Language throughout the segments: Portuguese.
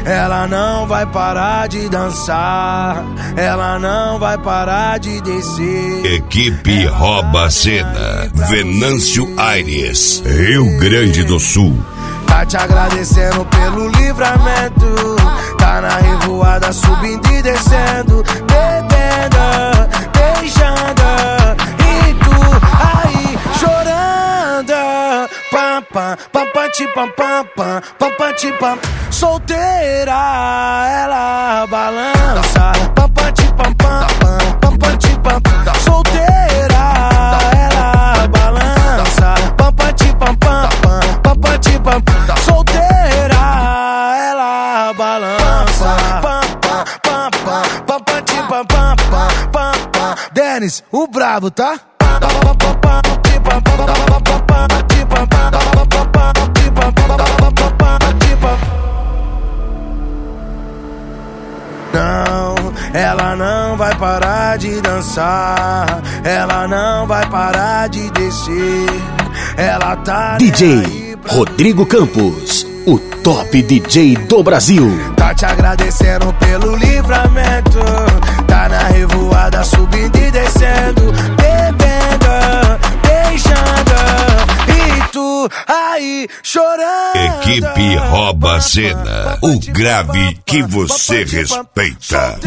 ela não vai parar de dançar, ela não vai parar de descer. Equipe Rouba a Cena, Venâncio Aires, Rio Grande do Sul. Tá te agradecendo pelo livramento, tá na revoada subindo e descendo, bebendo, beijando, e tu aí chorando. Pam, pam, pam, pam, ti, pam, pam, pam, pam, pam, ti, pam. Solteira, ela balança. Pam, pam, ti, pam, pam, pam, pam, pam, ti, pam. Solteira, ela balança. Pam, pam, ti, pam, pam, pam, pam, pam, ti, pam. Solteira, ela balança. Pam, pam, pam, pam, pam, pam, ti, pam, pam, pam, pam, pam. Dennis, o brabo, tá? Não, ela não vai parar de dançar, ela não vai parar de descer. Ela tá DJ Rodrigo Campos, o top DJ do Brasil. Tá te agradecendo pelo livramento, tá na revoada subindo e descendo, bebendo, beijando, e tu aí chorando. Equipe Rouba a Cena, o grave que você respeita.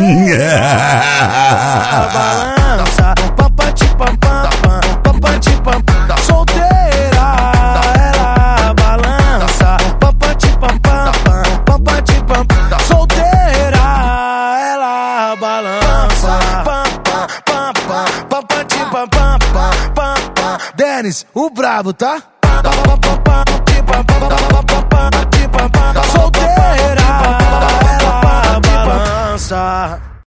Balança, papati pam pam pam, papati pam. Solteira, ela balança, papati pam pam pam, papati pam. Solteira, ela balança, pam pam pam pam, papati pam pam pam pam. Dennis, o brabo, tá?